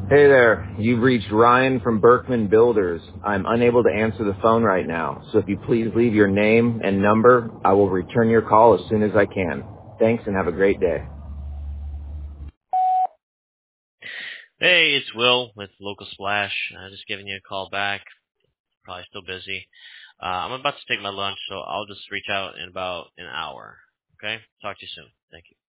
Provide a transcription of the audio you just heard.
Hey there, you've reached Ryan from Berkman Builders. I'm unable to answer the phone right now, so if you please leave your name and number, I will return your call as soon as I can. Thanks and have a great day. Hey, it's Will with Local Splash. Just giving you a call back. Probably still busy. I'm about to take my lunch, so I'll just reach out in about an hour. Okay? Talk to you soon. Thank you.